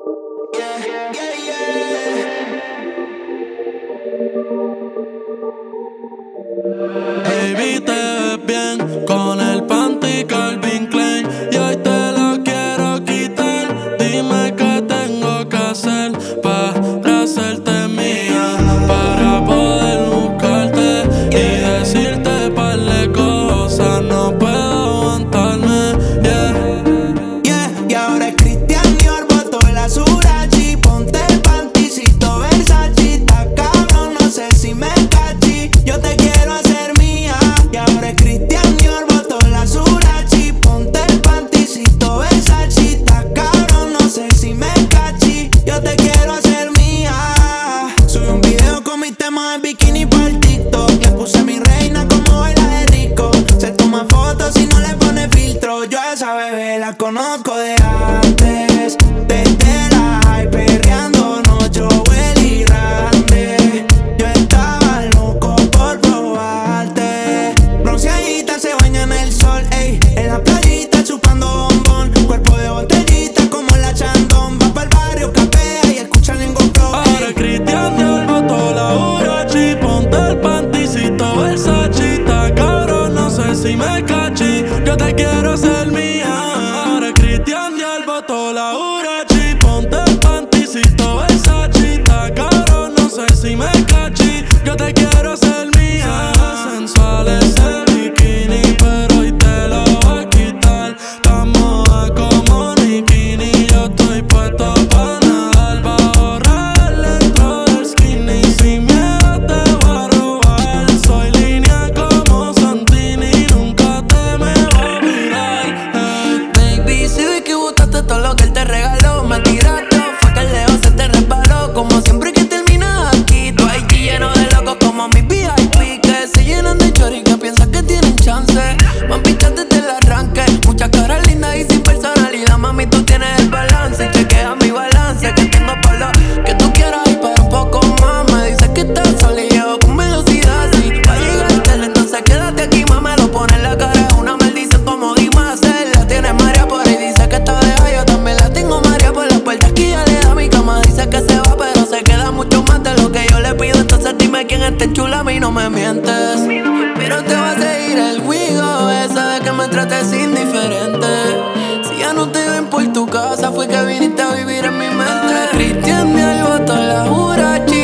Yeah, yeah, yeah. Baby, te ves bien con el panty Calvin Klein y hoy te lo quiero quitar. Dime qué tengo que hacer para hacerte mía, para poder buscarte y decirte par de cosas. No puedo aguantarme, yeah. Yeah, y ahora es Christian Dior, botó la Surachi. Ponte el panticito Versace, está cabrón, no sé si me cachi. Yo te quiero hacer mía. Y ahora es Christian Dior, botó la Surachi. Ponte el panticito Versace, está cabrón, no sé si me cachi. Yo te quiero hacer mía. Subí un video con mi tema en bikini para el TikTok. Le puse mi reina como baila de rico. Se toma fotos y no le pone filtro. Yo a esa bebé la conozco de antes. Desde la high perreándonos, Joel y Randy. Yo estaba loco por probarte. Bronceadita se baña en el sol, ey. En la playita chupando bombón. Cuerpo de botellita como la Chandon. Va pa'l barrio, capea y escucha Lingo Flow, ey. Ahora Cristian Dior botó la Urachi. Ponte el panticito Versace, está cabrón, no sé si me cachi. Yo te quiero hacer mía. Ahora Cristian Dior botó la Urachi. Ponte el panticito Versace, está cabrón, no sé si me cachi. Yo te quiero hacer mía. Sensual ese bikini, pero hoy te lo voy a quitar. Tan moda como Nikini, yo estoy puesto pa' nadar. Va a ahorrar dentro del skinny, sin miedo te voy a robar. Soy línea como Santini, nunca te me voy a olvidar. Baby, si vi que botaste todo lo que él te regaló, me tiraste, fue que el leo se te resbaló. Como siempre que terminas aquí, tu IG lleno de locos como mis VIP, que se llenan de chori que piensan que tienen chance. Mamitas desde el arranque, muchas caras lindas y sin personalidad. Mami, tú tienes el balance y chequea mi balance, que tengo por lo que tú quieras y para un poco más. Me dices que estás sola y llevo con velocidad, sí, va a llegar entonces quédate aquí, mamá. Lo pone en la cara, es una maldición como Dimas. Él la tiene María por ahí, dice que está de yo también la tengo María por las puertas que ya le da mi cama. Dice que se va, pero se queda mucho más de lo que yo le pido. Entonces dime quién esté chula, a mí no me mientes. Pero te va a seguir el Wigo, esa de que me trates indiferente. Si ya no te ven por tu casa, fue que viniste a vivir en mi mente. Cristian me botó la Urachi.